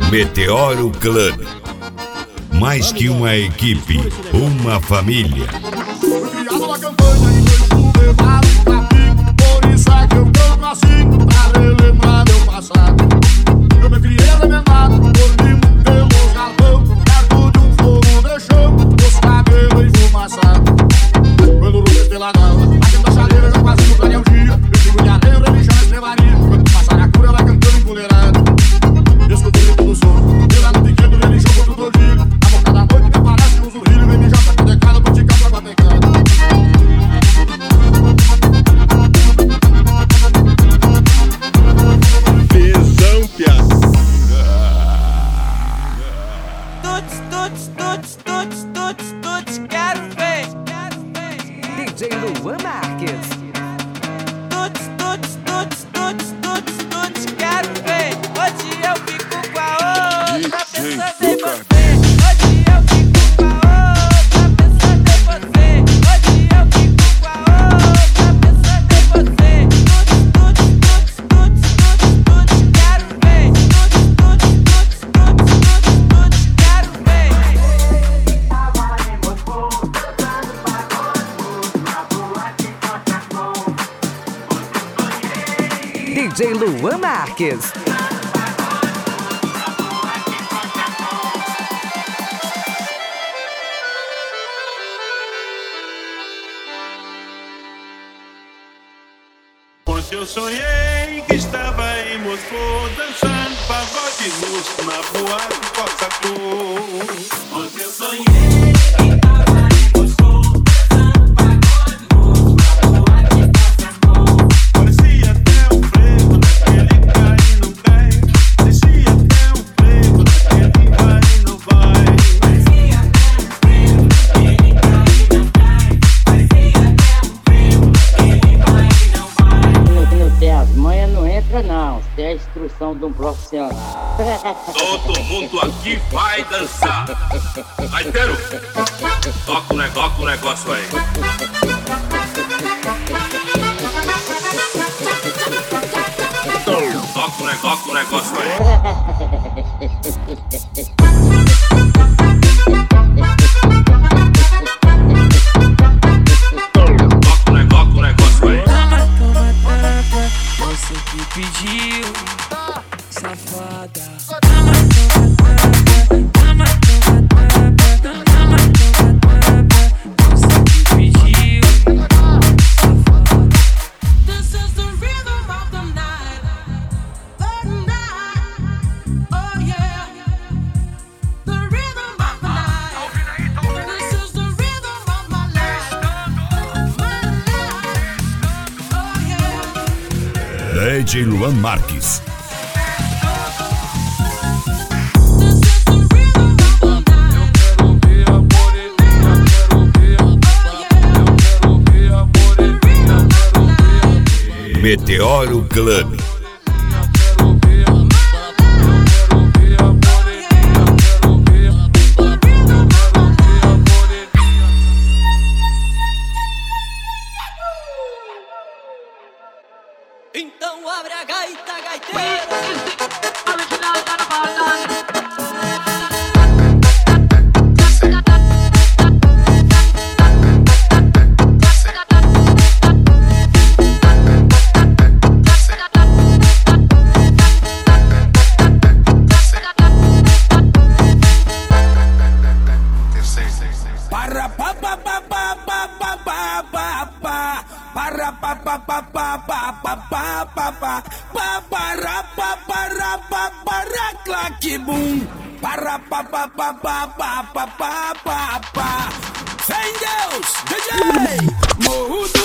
Meteoro Club. Mais que uma equipe, uma família. Fui criado na campanha e foi levado pra pico. Por isso é que eu canto assim, pra relembrar meu passado. Eu me criei arrebentado, dormindo pelos galpão, perto de um fogo de chão, meus cabelos enfumaçados. Quando o luz pela nova, aqui da chaleira já quase no clareia o dia. Eu sigo de areia, religião, estrevaria. Quando passar a cura, vai cantando empoleirado. Escuto o grito do som, pela no pequeno, religião contra o todinho. Na boca da noite me aparece um zurrilho, vem mijar pra cadecada, boticão pra guatecada. Tesão, piá. Tuts, quero ver. DJ Luan Marques. Tuts, quero ver. Hoje eu fico com a outra, pensando em você. Hoje eu fico com a outra, pensando em você. Hoje eu fico com a outra, pensando em você. Tuts, quero ver. Tuts, quero ver. DJ Luan Marques. Ontem eu sonhei que estava em Moscou, dançando pagode russo na boate Coca-Cola. Ontem eu sonhei que estava em Moscou, dançando pagode russo na boate Coca-Cola. Parecia até um frevo naquele cai e não cai. Parecia até um frevo naquele vai e não vai. Parecia até um frevo naquele cai e não cai. Parecia até um frevo naquele vai e não vai. Não tem as manhas, não entra não. Tem a instrução de um profissional. Todo mundo aqui vai dançar. Vai, Teru. Toca o negócio aí. Toca o negócio aí. Toca o negócio aí. Toma, você que pediu, safada. Você que pediu, safada. This is the rhythm of the night, oh yeah, the rhythm of the night. This is the rhythm of my life, oh yeah. DJ Luan Marques. This is the rhythm of the night, oh yeah. The rhythm of the night. Meteoro Club. Então abre a gaita, gaiteiro. Para pa pa pa pa pa pa pa pa pa. Para pa pa pa pa pa pa pa pa pa. Pa para pa para pa para claque bum. Para pa pa pa pa pa pa pa pa pa. Sem Deus, DJ Morro